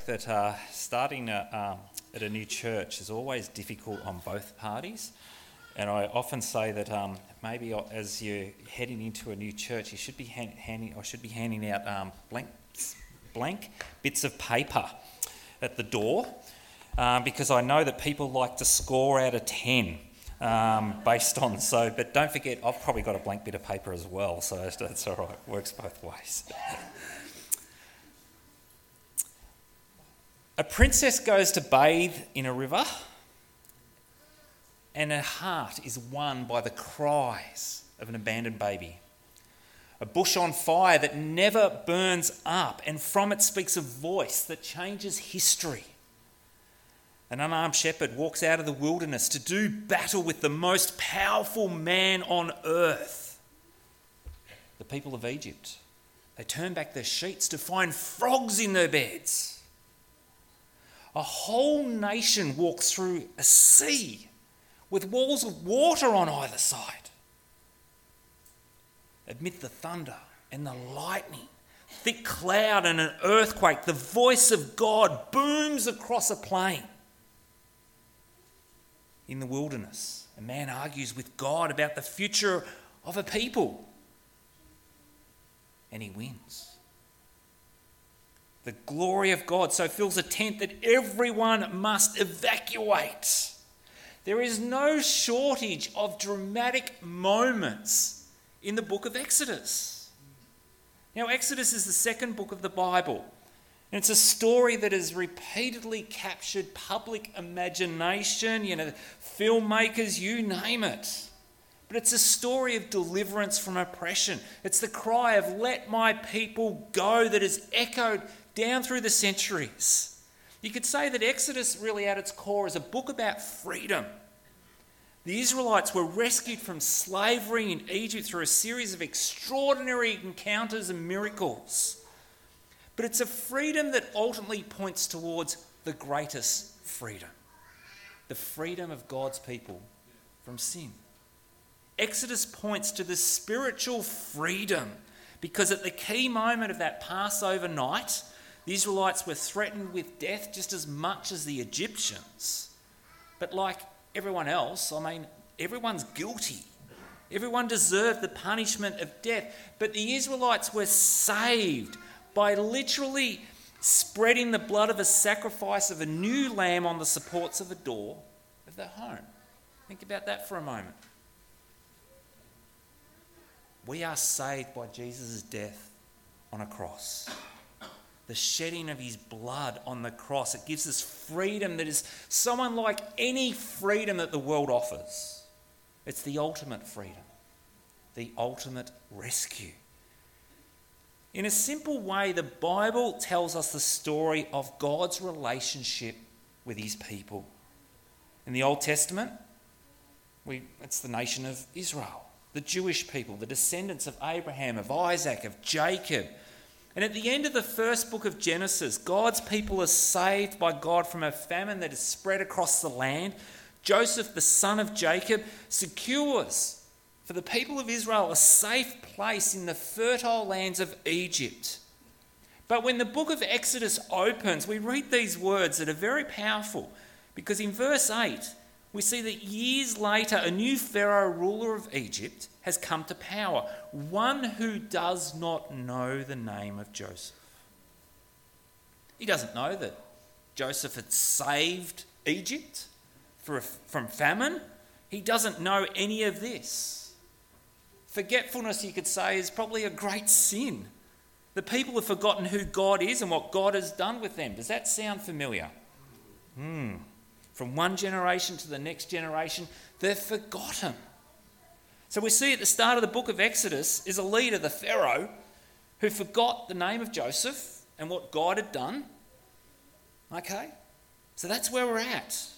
that starting at a new church is always difficult on both parties. And I often say that maybe as you're heading into a new church, you should be handing out blank bits of paper at the door, because I know that people like to score out of 10 based on so. But don't forget, I've probably got a blank bit of paper as well, so that's all right. Works both ways. A princess goes to bathe in a river, and her heart is won by the cries of an abandoned baby. A bush on fire that never burns up, and from it speaks a voice that changes history. An unarmed shepherd walks out of the wilderness to do battle with the most powerful man on earth. The people of Egypt, they turn back their sheets to find frogs in their beds. A whole nation walks through a sea with walls of water on either side. Amid the thunder and the lightning, thick cloud and an earthquake, the voice of God booms across a plain. In the wilderness, a man argues with God about the future of a people, and he wins. The glory of God so fills a tent that everyone must evacuate. There is no shortage of dramatic moments in the book of Exodus. Now, Exodus is the second book of the Bible, and it's a story that has repeatedly captured public imagination, filmmakers, you name it. But it's a story of deliverance from oppression. It's the cry of "let my people go" that has echoed down through the centuries. You could say that Exodus really at its core is a book about freedom. The Israelites were rescued from slavery in Egypt through a series of extraordinary encounters and miracles. But it's a freedom that ultimately points towards the greatest freedom, the freedom of God's people from sin. Exodus points to the spiritual freedom, because at the key moment of that Passover night, the Israelites were threatened with death just as much as the Egyptians. But like everyone else, everyone's guilty. Everyone deserved the punishment of death. But the Israelites were saved by literally spreading the blood of a sacrifice of a new lamb on the supports of a door of their home. Think about that for a moment. We are saved by Jesus' death on a cross. The shedding of his blood on the cross. It gives us freedom that is so unlike any freedom that the world offers. It's the ultimate freedom, the ultimate rescue. In a simple way, the Bible tells us the story of God's relationship with his people. In the Old Testament, it's the nation of Israel, the Jewish people, the descendants of Abraham, of Isaac, of Jacob. And at the end of the first book of Genesis, God's people are saved by God from a famine that is spread across the land. Joseph, the son of Jacob, secures for the people of Israel a safe place in the fertile lands of Egypt. But when the book of Exodus opens, we read these words that are very powerful, because in verse 8, we see that years later, a new Pharaoh, ruler of Egypt, has come to power, one who does not know the name of Joseph. He doesn't know that Joseph had saved Egypt from famine. He doesn't know any of this. Forgetfulness, you could say, is probably a great sin. The people have forgotten who God is and what God has done with them. Does that sound familiar? From one generation to the next generation, they've forgotten. So we see at the start of the book of Exodus is a leader, the Pharaoh, who forgot the name of Joseph and what God had done. Okay, so that's where we're at.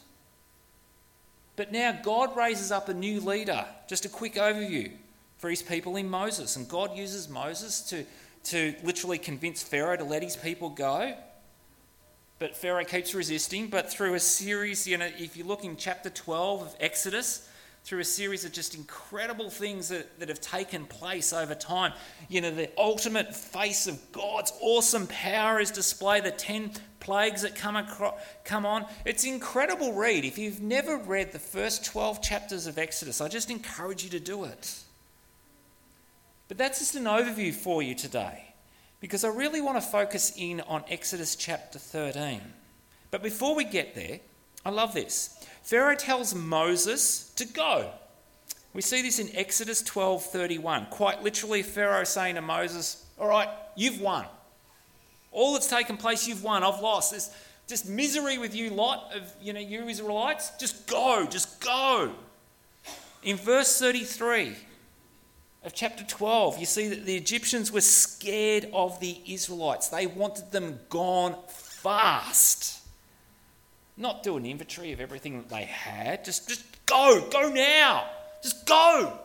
But now God raises up a new leader. Just a quick overview for his people in Moses. And God uses Moses to literally convince Pharaoh to let his people go. But Pharaoh keeps resisting. But through a series, if you look in chapter 12 of Exodus, through a series of just incredible things that have taken place over time, the ultimate face of God's awesome power is displayed. The 10 plagues that come on. It's an incredible read. If you've never read the first 12 chapters of Exodus, I just encourage you to do it. But that's just an overview for you today, because I really want to focus in on Exodus chapter 13. But before we get there, I love this. Pharaoh tells Moses to go. We see this in Exodus 12:31. Quite literally, Pharaoh saying to Moses, all right, you've won. All that's taken place, you've won. I've lost. There's just misery with you lot of, you Israelites. Just go. In verse 33 of chapter 12, you see that the Egyptians were scared of the Israelites. They wanted them gone fast. Not do an inventory of everything that they had. Just go now. Just go.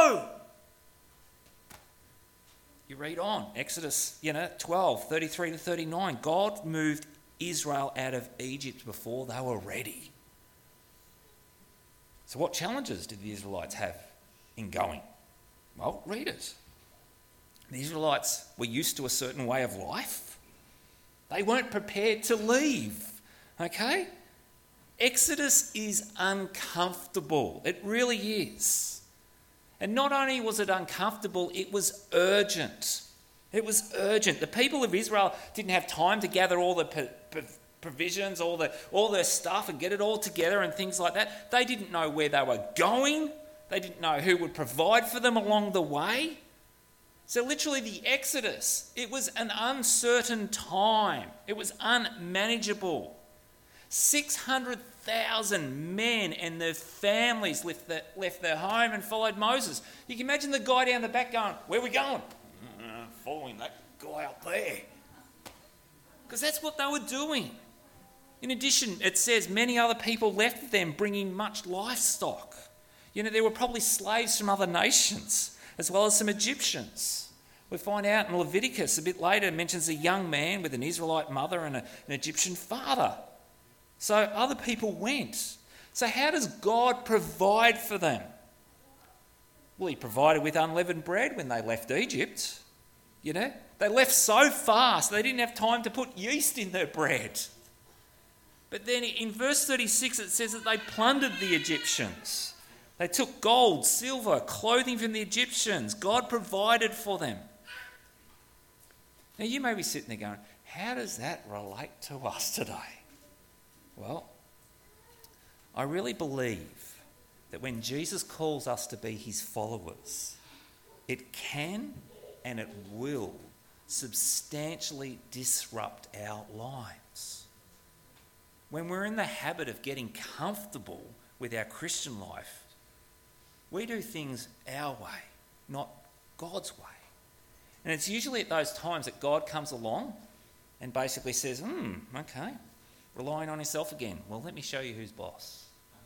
You read on, Exodus 12:33 to 39. God moved Israel out of Egypt before they were ready. So what challenges did the Israelites have in going? Well, read it. The Israelites were used to a certain way of life. They weren't prepared to leave. Okay? Exodus is uncomfortable. It really is. And not only was it uncomfortable, it was urgent. It was urgent. The people of Israel didn't have time to gather all the provisions, all their stuff and get it all together and things like that. They didn't know where they were going. They didn't know who would provide for them along the way. So literally the Exodus, it was an uncertain time. It was unmanageable. 600,000 men and their families left their home and followed Moses. You can imagine the guy down the back going, where are we going? Following that guy up there. Because that's what they were doing. In addition, it says many other people left with them bringing much livestock. There were probably slaves from other nations, as well as some Egyptians. We find out in Leviticus a bit later, it mentions a young man with an Israelite mother and an Egyptian father. So other people went. So how does God provide for them? Well, he provided with unleavened bread when they left Egypt. They left so fast they didn't have time to put yeast in their bread. But then in verse 36 it says that they plundered the Egyptians. They took gold, silver, clothing from the Egyptians. God provided for them. Now you may be sitting there going, how does that relate to us today? Well, I really believe that when Jesus calls us to be his followers, it can and it will substantially disrupt our lives. When we're in the habit of getting comfortable with our Christian life, we do things our way, not God's way. And it's usually at those times that God comes along and basically says, okay, relying on yourself again. Well, let me show you who's boss.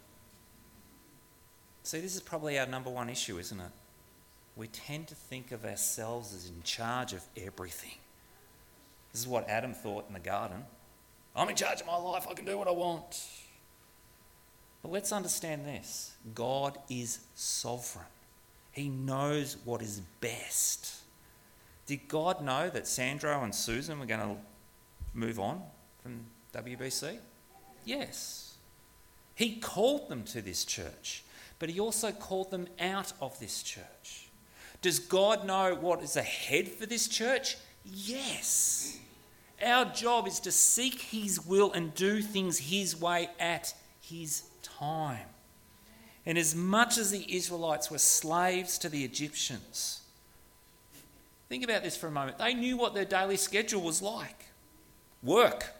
See, this is probably our number one issue, isn't it? We tend to think of ourselves as in charge of everything. This is what Adam thought in the garden. I'm in charge of my life, I can do what I want. But let's understand this. God is sovereign. He knows what is best. Did God know that Sandro and Susan were going to move on from WBC? Yes. He called them to this church, but he also called them out of this church. Does God know what is ahead for this church? Yes. Our job is to seek his will and do things his way at his time. And as much as the Israelites were slaves to the Egyptians, think about this for a moment. They knew what their daily schedule was like. Work,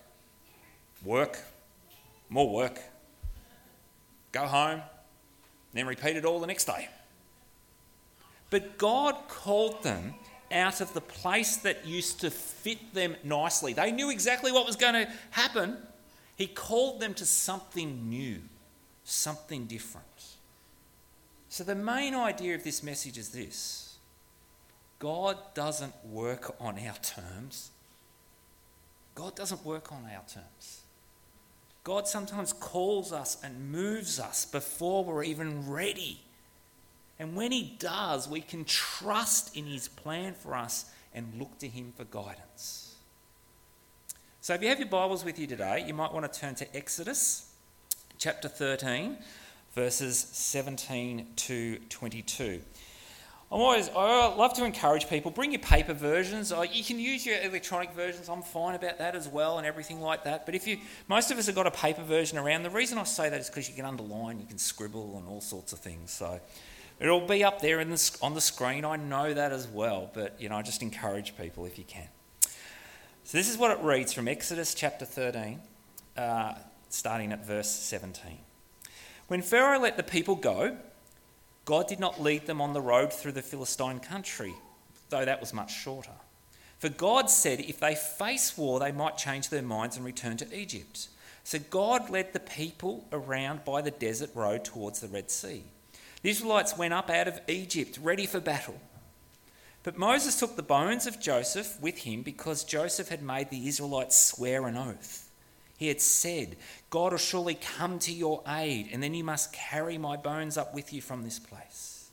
more work, go home, then repeat it all the next day. But God called them out of the place that used to fit them nicely. They knew exactly what was going to happen. He called them to something new, something different. So the main idea of this message is this: God doesn't work on our terms. God doesn't work on our terms. God sometimes calls us and moves us before we're even ready. And when he does, we can trust in his plan for us and look to him for guidance. So if you have your Bibles with you today, you might want to turn to Exodus chapter 13, verses 17 to 22. I love to encourage people, bring your paper versions. You can use your electronic versions. I'm fine about that as well and everything like that. But most of us have got a paper version around. The reason I say that is because you can underline, you can scribble and all sorts of things. So it'll be up there on the screen. I know that as well. But, I just encourage people if you can. So this is what it reads from Exodus chapter 13, starting at verse 17. When Pharaoh let the people go, God did not lead them on the road through the Philistine country, though that was much shorter. For God said if they face war, they might change their minds and return to Egypt. So God led the people around by the desert road towards the Red Sea. The Israelites went up out of Egypt, ready for battle. But Moses took the bones of Joseph with him because Joseph had made the Israelites swear an oath. He had said, God will surely come to your aid, and then you must carry my bones up with you from this place.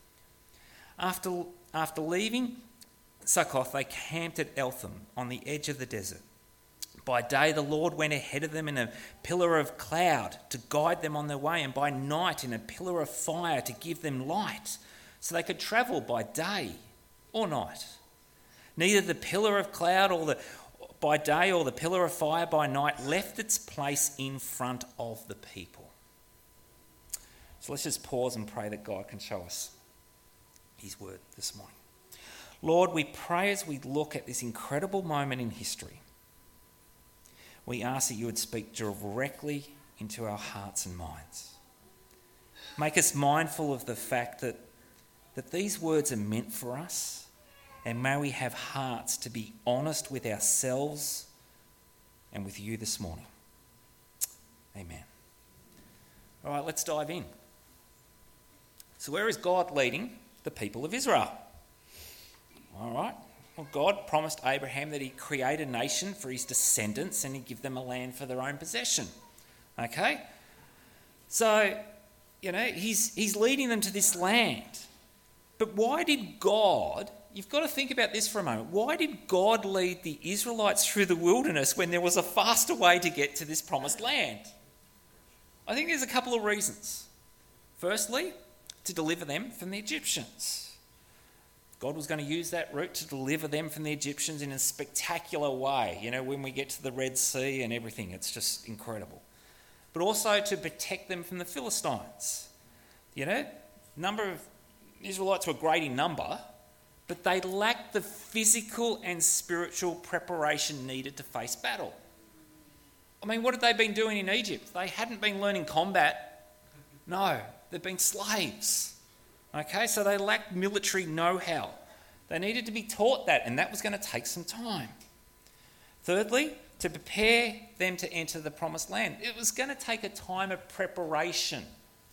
After leaving Succoth, they camped at Etham on the edge of the desert. By day, the Lord went ahead of them in a pillar of cloud to guide them on their way, and by night in a pillar of fire to give them light, so they could travel by day or night. Neither the pillar of cloud by day or the pillar of fire by night left its place in front of the people. So let's just pause and pray that God can show us his word this morning. Lord, we pray as we look at this incredible moment in history, we ask that you would speak directly into our hearts and minds. Make us mindful of the fact that these words are meant for us, and may we have hearts to be honest with ourselves and with you this morning. Amen. All right, let's dive in. So where is God leading the people of Israel? All right. Well, God promised Abraham that he'd create a nation for his descendants and he'd give them a land for their own possession. Okay? So, he's leading them to this land. But why did God... You've got to think about this for a moment. Why did God lead the Israelites through the wilderness when there was a faster way to get to this promised land? I think there's a couple of reasons. Firstly, to deliver them from the Egyptians. God was going to use that route to deliver them from the Egyptians in a spectacular way. When we get to the Red Sea and everything, it's just incredible. But also to protect them from the Philistines. Number of Israelites were great in number, but they lacked the physical and spiritual preparation needed to face battle. I mean, what had they been doing in Egypt? They hadn't been learning combat. No, they'd been slaves. Okay, so they lacked military know-how. They needed to be taught that, and that was going to take some time. Thirdly, to prepare them to enter the promised land, it was going to take a time of preparation.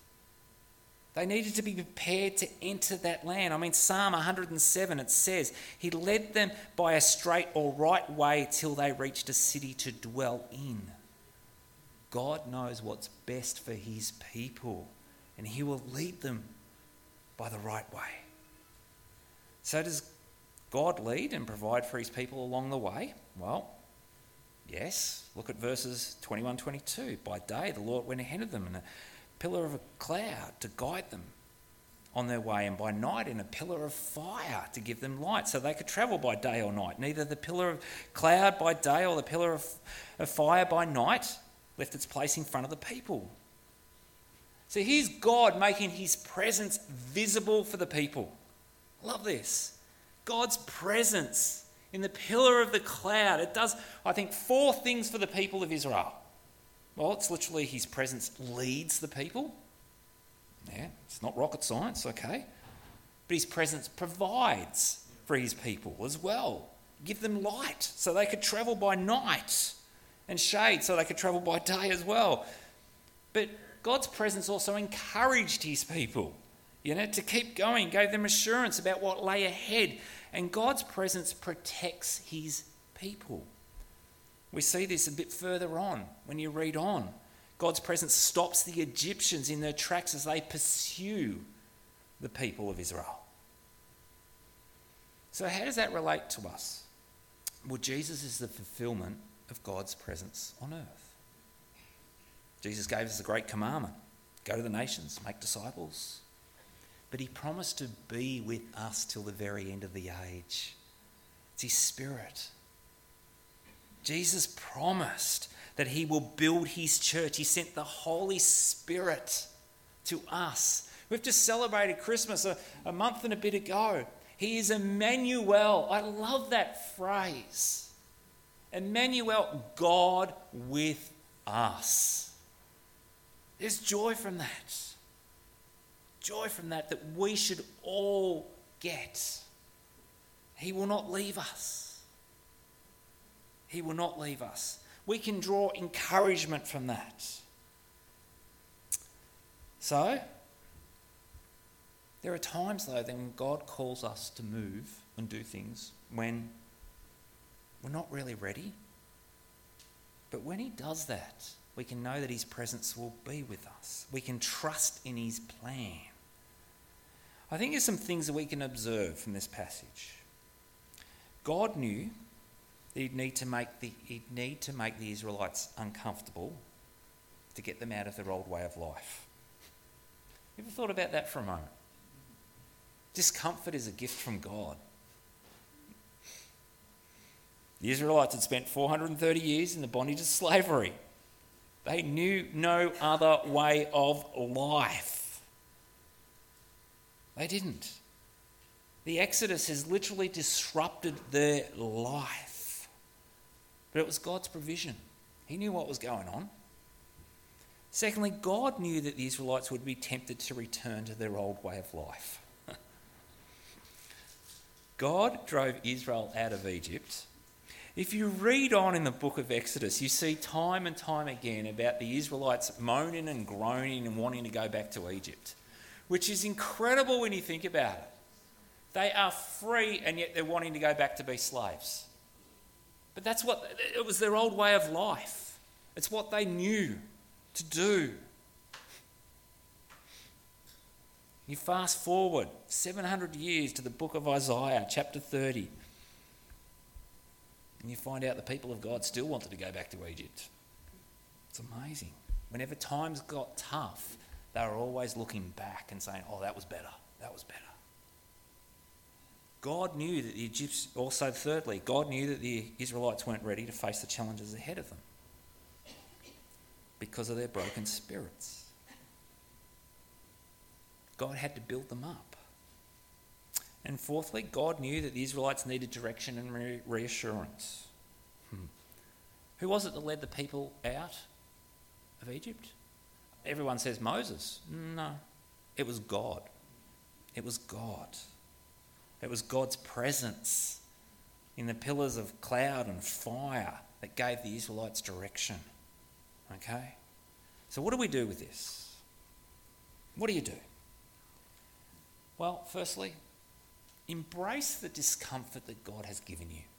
They needed to be prepared to enter that land. I mean, Psalm 107, it says, he led them by a straight or right way till they reached a city to dwell in. God knows what's best for his people, and he will lead them by the right way. So does God lead and provide for his people along the way? Well, yes. Look at verses 21-22. By day, the Lord went ahead of them in a pillar of a cloud to guide them on their way, and by night in a pillar of fire to give them light, so they could travel by day or night. Neither the pillar of cloud by day or the pillar of fire by night left its place in front of the people. So here's God making his presence visible for the people. Love this. God's presence in the pillar of the cloud. It does, I think, 4 things for the people of Israel. Well, it's literally his presence leads the people. Yeah, it's not rocket science, okay. But his presence provides for his people as well. Give them light so they could travel by night, and shade so they could travel by day as well. But God's presence also encouraged his people, to keep going, gave them assurance about what lay ahead. And God's presence protects his people. We see this a bit further on when you read on. God's presence stops the Egyptians in their tracks as they pursue the people of Israel. So how does that relate to us? Well, Jesus is the fulfillment of God's presence on earth. Jesus gave us a great commandment: go to the nations, make disciples. But he promised to be with us till the very end of the age. It's his Spirit. Jesus promised that he will build his church. He sent the Holy Spirit to us. We've just celebrated Christmas a month and a bit ago. He is Emmanuel. I love that phrase. Emmanuel, God with us. There's joy from that. Joy from that we should all get. He will not leave us. He will not leave us. We can draw encouragement from that. So, there are times though when God calls us to move and do things when we're not really ready. But when he does that, we can know that his presence will be with us. We can trust in his plan. I think there's some things that we can observe from this passage. God knew that he'd need to make the Israelites uncomfortable to get them out of their old way of life. You ever thought about that for a moment? Discomfort is a gift from God. The Israelites had spent 430 years in the bondage of slavery. They knew no other way of life. They didn't. The Exodus has literally disrupted their life. But it was God's provision. He knew what was going on. Secondly, God knew that the Israelites would be tempted to return to their old way of life. God drove Israel out of Egypt. If you read on in the book of Exodus, you see time and time again about the Israelites moaning and groaning and wanting to go back to Egypt, which is incredible when you think about it. They are free and yet they're wanting to go back to be slaves. But it was their old way of life. It's what they knew to do. You fast forward 700 years to the book of Isaiah, chapter 30. And you find out the people of God still wanted to go back to Egypt. It's amazing. Whenever times got tough, they were always looking back and saying, oh, that was better. That was better. God knew that the Egyptians, also thirdly, God knew that the Israelites weren't ready to face the challenges ahead of them because of their broken spirits. God had to build them up. And fourthly, God knew that the Israelites needed direction and reassurance. Who was it that led the people out of Egypt? Everyone says Moses. No, it was God. It was God. It was God's presence in the pillars of cloud and fire that gave the Israelites direction. Okay? So what do we do with this? What do you do? Well, firstly, embrace the discomfort that God has given you.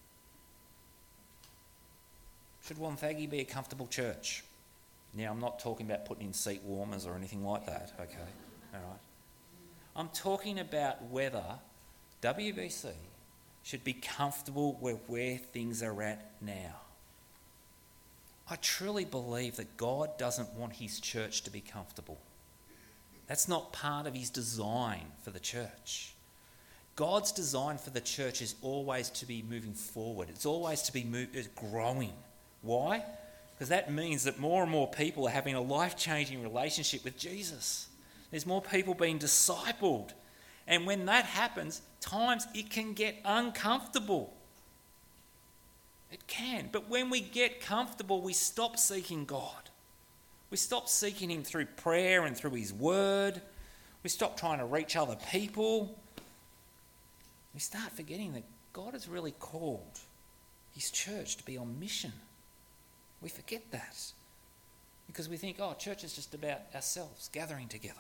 Should Wonthaggi be a comfortable church? Now, I'm not talking about putting in seat warmers or anything like that, okay? All right. I'm talking about whether WBC should be comfortable with where things are at now. I truly believe that God doesn't want his church to be comfortable. That's not part of his design for the church. God's design for the church is always to be moving forward. It's always to be growing. Why? Because that means that more and more people are having a life-changing relationship with Jesus. There's more people being discipled. And when that happens, times it can get uncomfortable. It can. But when we get comfortable, we stop seeking God. We stop seeking him through prayer and through his word. We stop trying to reach other people. We start forgetting that God has really called his church to be on mission. We forget that because we think, oh, church is just about ourselves gathering together.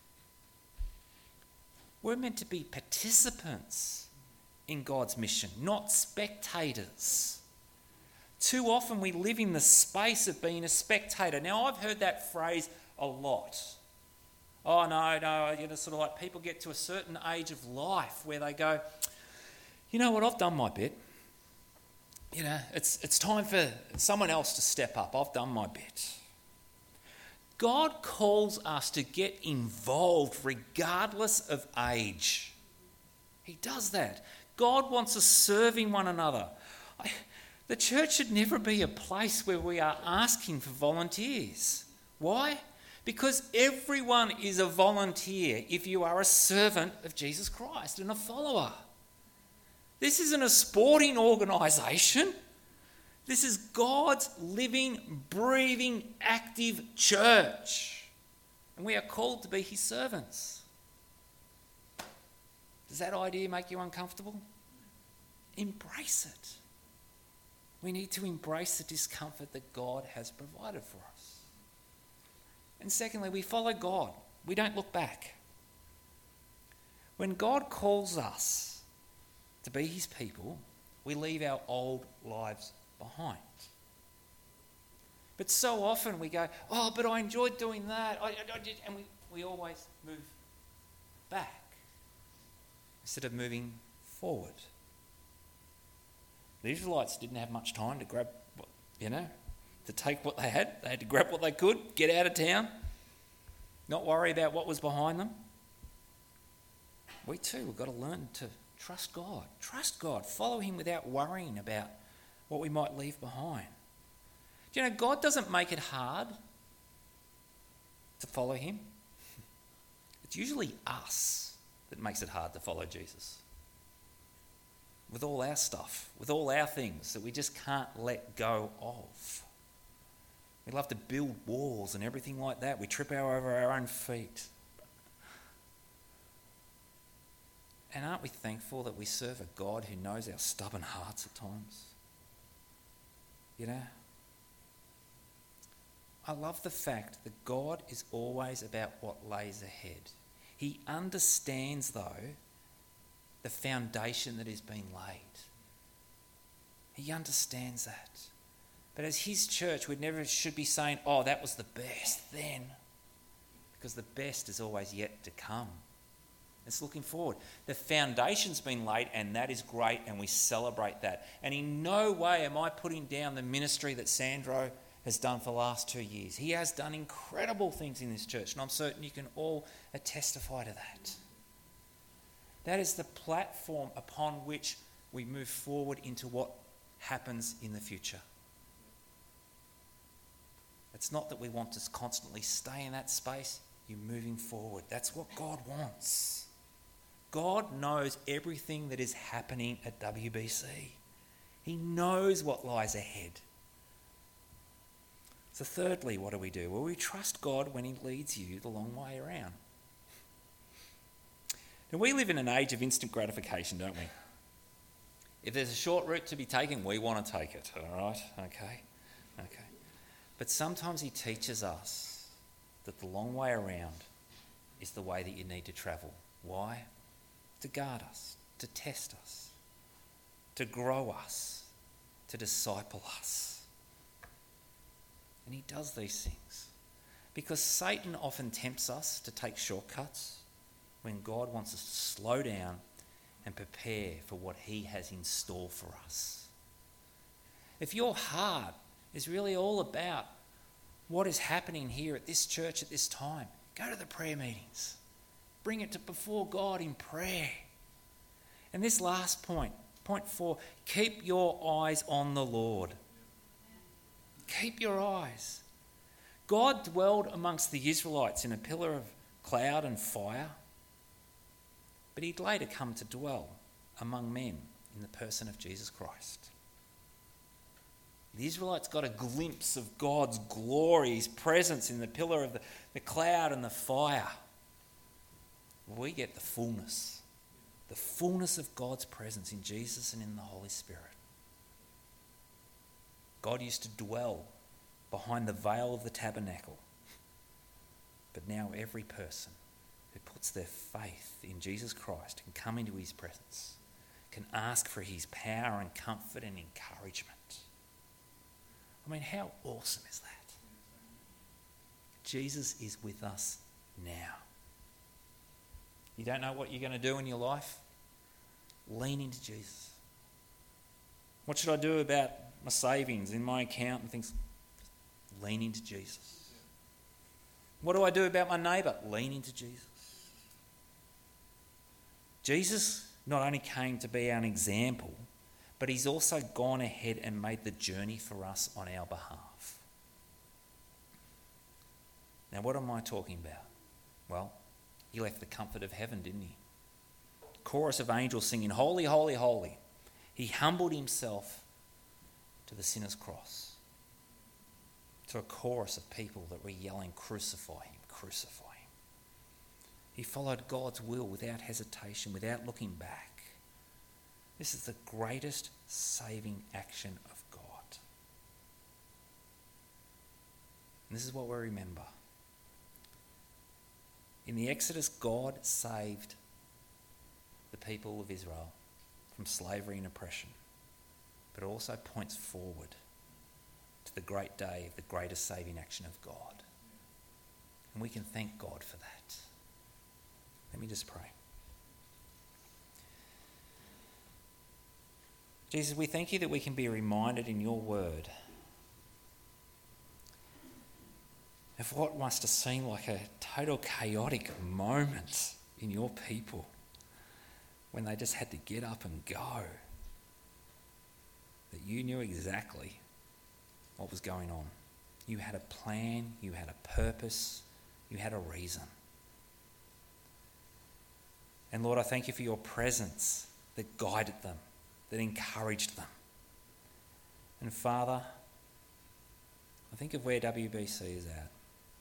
We're meant to be participants in God's mission, not spectators. Too often we live in the space of being a spectator. Now, I've heard that phrase a lot. Oh, no, sort of like people get to a certain age of life where they go, you know what, I've done my bit. it's time for someone else to step up. I've done my bit. God calls us to get involved regardless of age. He does that. God wants us serving one another. The church should never be a place where we are asking for volunteers. Why? Because everyone is a volunteer if you are a servant of Jesus Christ and a follower. This isn't a sporting organisation. This is God's living, breathing, active church. And we are called to be his servants. Does that idea make you uncomfortable? Embrace it. We need to embrace the discomfort that God has provided for us. And secondly, we follow God. We don't look back. When God calls us to be his people, we leave our old lives behind. But so often we go, oh, but I enjoyed doing that. I did, and we always move back instead of moving forward. The Israelites didn't have much time to grab, to take what they had. They had to grab what they could, get out of town, not worry about what was behind them. We too, we've got to learn to trust God. Trust God. Follow him without worrying about what we might leave behind. Do you know, God doesn't make it hard to follow him. It's usually us that makes it hard to follow Jesus. With all our stuff, with all our things that we just can't let go of. We love to build walls and everything like that. We trip over our own feet. And aren't we thankful that we serve a God who knows our stubborn hearts at times? I love the fact that God is always about what lays ahead. He understands, though, the foundation that is being laid. He understands that. But as his church, we never should be saying, oh, that was the best then. Because the best is always yet to come. It's looking forward. The foundation's been laid, and that is great, and we celebrate that. And in no way am I putting down the ministry that Sandro has done for the last 2 years. He has done incredible things in this church, and I'm certain you can all testify to that. That is the platform upon which we move forward into what happens in the future. It's not that we want to constantly stay in that space. You're moving forward. That's what God wants. God knows everything that is happening at WBC. He knows what lies ahead. So thirdly, what do? Well, we trust God when he leads you the long way around. Now, we live in an age of instant gratification, don't we? If there's a short route to be taken, we want to take it, all right? Okay. But sometimes he teaches us that the long way around is the way that you need to travel. Why? To guard us, to test us, to grow us, to disciple us. And he does these things because Satan often tempts us to take shortcuts when God wants us to slow down and prepare for what he has in store for us. If your heart is really all about what is happening here at this church at this time, go to the prayer meetings. Bring it to before God in prayer. And this last point 4, keep your eyes on the Lord. Keep your eyes. God dwelled amongst the Israelites in a pillar of cloud and fire, but he'd later come to dwell among men in the person of Jesus Christ. The Israelites got a glimpse of God's glory, his presence in the pillar of the cloud and the fire. We get the fullness of God's presence in Jesus and in the Holy Spirit. God used to dwell behind the veil of the tabernacle. But now every person who puts their faith in Jesus Christ can come into his presence, can ask for his power and comfort and encouragement. I mean, how awesome is that? Jesus is with us now. You don't know what you're going to do in your life? Lean into Jesus. What should I do about my savings in my account and things? Lean into Jesus. What do I do about my neighbour? Lean into Jesus. Jesus not only came to be our example, but he's also gone ahead and made the journey for us on our behalf. Now, what am I talking about? Well, he left the comfort of heaven, didn't he? Chorus of angels singing, "Holy, holy, holy." He humbled himself to the sinner's cross, to a chorus of people that were yelling, "Crucify him, crucify him." He followed God's will without hesitation, without looking back. This is the greatest saving action of God. And this is what we remember. In the Exodus, God saved the people of Israel from slavery and oppression, but it also points forward to the great day of the greatest saving action of God. And we can thank God for that. Let me just pray. Jesus, we thank you that we can be reminded in your word of what must have seemed like a total chaotic moment in your people when they just had to get up and go. That you knew exactly what was going on. You had a plan, you had a purpose, you had a reason. And Lord, I thank you for your presence that guided them, that encouraged them. And Father, I think of where WBC is at.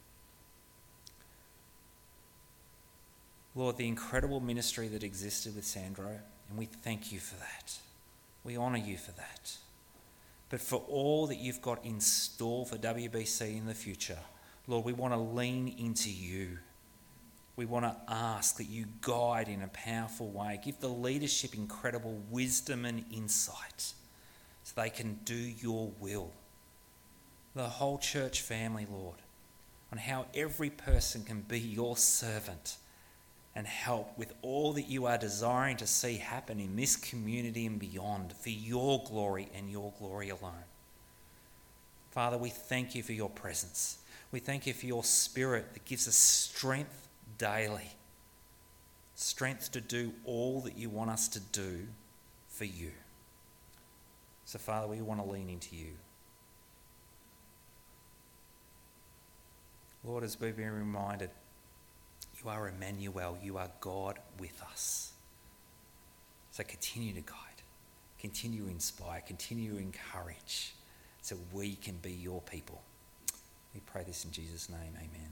Lord, the incredible ministry that existed with Sandro, and we thank you for that. We honour you for that. But for all that you've got in store for WBC in the future, Lord, we want to lean into you. We want to ask that you guide in a powerful way. Give the leadership incredible wisdom and insight so they can do your will. The whole church family, Lord, on how every person can be your servant and help with all that you are desiring to see happen in this community and beyond for your glory and your glory alone. Father, we thank you for your presence. We thank you for your spirit that gives us strength daily. Strength to do all that you want us to do for you. So Father, we want to lean into you. Lord, as we've been reminded, you are Emmanuel, you are God with us. So continue to guide, continue to inspire, continue to encourage so we can be your people. We pray this in Jesus' name, amen.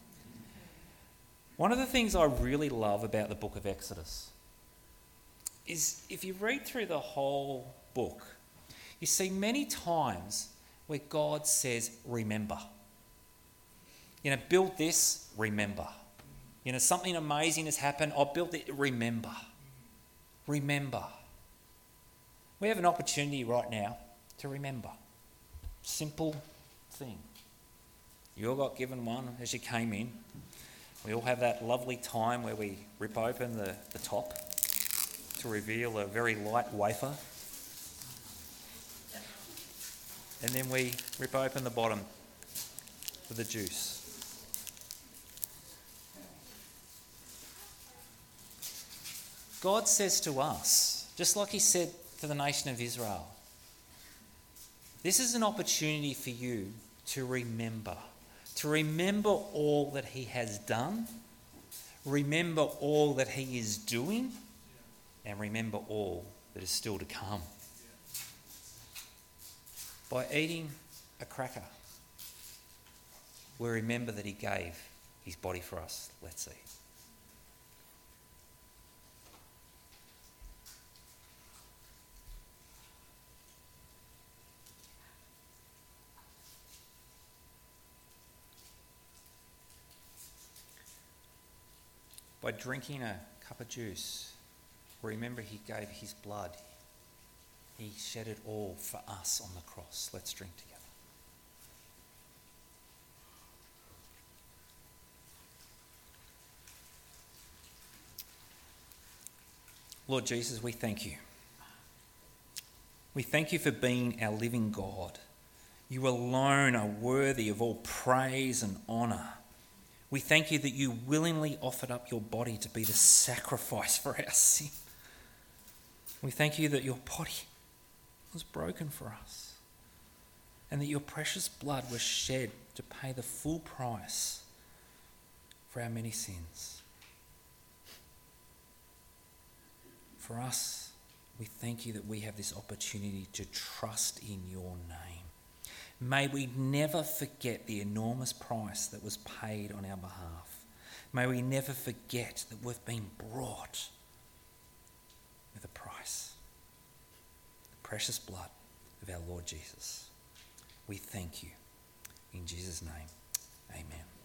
One of the things I really love about the book of Exodus is if you read through the whole book, you see many times where God says, remember. Build this, remember. Something amazing has happened. I'll build it. Remember. Remember. We have an opportunity right now to remember. Simple thing. You all got given one as you came in. We all have that lovely time where we rip open the top to reveal a very light wafer. And then we rip open the bottom for the juice. God says to us, just like he said to the nation of Israel, this is an opportunity for you to remember all that he has done, remember all that he is doing, and remember all that is still to come. By eating a cracker, we remember that he gave his body for us. Let's eat. By drinking a cup of juice, remember he gave his blood. He shed it all for us on the cross. Let's drink together. Lord Jesus, we thank you We thank you for being our living God. You alone are worthy of all praise and honour. We thank you that you willingly offered up your body to be the sacrifice for our sin. We thank you that your body was broken for us and that your precious blood was shed to pay the full price for our many sins. For us, we thank you that we have this opportunity to trust in your name. May we never forget the enormous price that was paid on our behalf. May we never forget that we've been bought with a price. The precious blood of our Lord Jesus. We thank you. In Jesus' name, amen.